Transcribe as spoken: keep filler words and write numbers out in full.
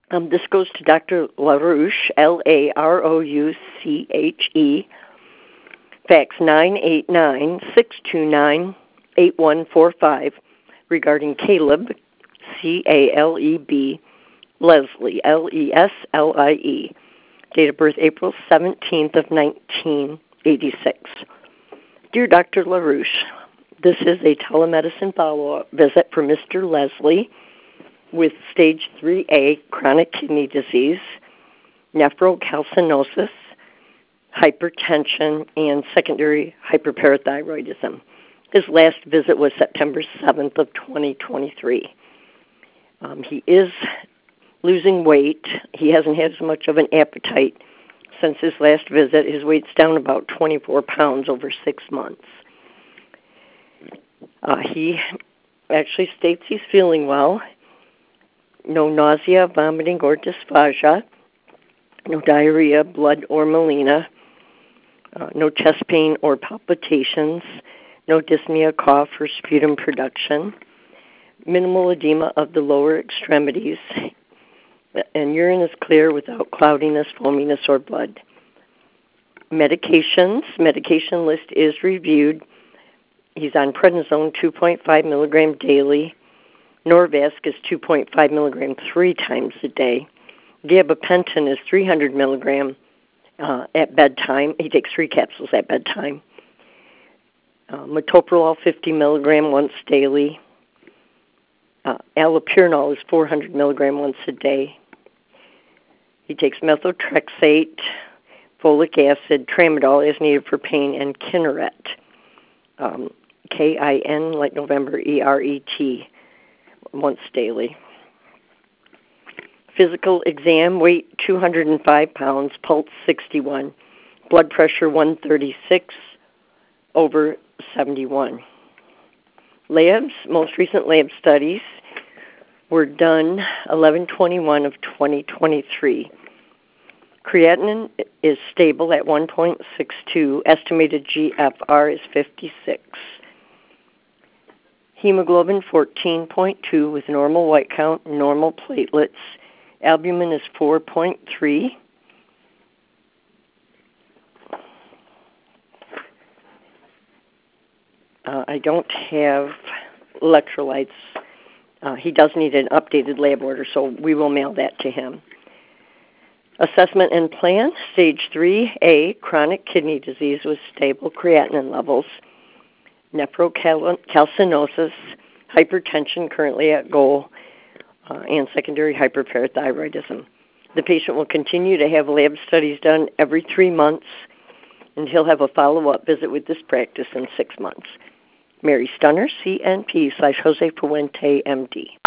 Um, this goes to Doctor LaRouche, L A R O U C H E, fax nine eight nine, six two nine, eight one four five, regarding Caleb, C A L E B, Leslie, L E S L I E, date of birth April seventeenth of nineteen eighty-six. Dear Doctor LaRouche, this is a telemedicine follow-up visit for Mister Leslie with stage three A chronic kidney disease, nephrocalcinosis, hypertension, and secondary hyperparathyroidism. His last visit was September seventh of twenty twenty-three. Um, he is losing weight. He hasn't had as much of an appetite since his last visit. His weight's down about twenty-four pounds over six months. Uh, he actually states he's feeling well. No nausea, vomiting, or dysphagia. No diarrhea, blood, or melena. Uh, no chest pain or palpitations. No dyspnea, cough, or sputum production. Minimal edema of the lower extremities. And urine is clear without cloudiness, foaminess, or blood. Medications. Medication list is reviewed. He's on prednisone two point five milligrams daily. Norvasc is two point five milligrams three times a day. Gabapentin is three hundred milligrams uh, at bedtime. He takes three capsules at bedtime. Uh, metoprolol fifty milligrams once daily. Uh, allopurinol is four hundred milligrams once a day. He takes methotrexate, folic acid, tramadol as needed for pain, and Kineret, um, K I N, like November, E R E T, once daily. Physical exam, weight two hundred five pounds, pulse sixty-one, blood pressure one thirty-six over seventy-one. Labs, most recent lab studies were done eleven twenty-one of twenty twenty-three. Creatinine is stable at one point six two. Estimated G F R is fifty-six. Hemoglobin fourteen point two with normal white count, normal platelets. Albumin is four point three. Uh, I don't have electrolytes. Uh, he does need an updated lab order, so we will mail that to him. Assessment and plan, stage three A, chronic kidney disease with stable creatinine levels, nephrocalcinosis, hypertension currently at goal, uh, and secondary hyperparathyroidism. The patient will continue to have lab studies done every three months, and he'll have a follow-up visit with this practice in six months. Mary Stunner, C N P slash Jose Fuente, M D.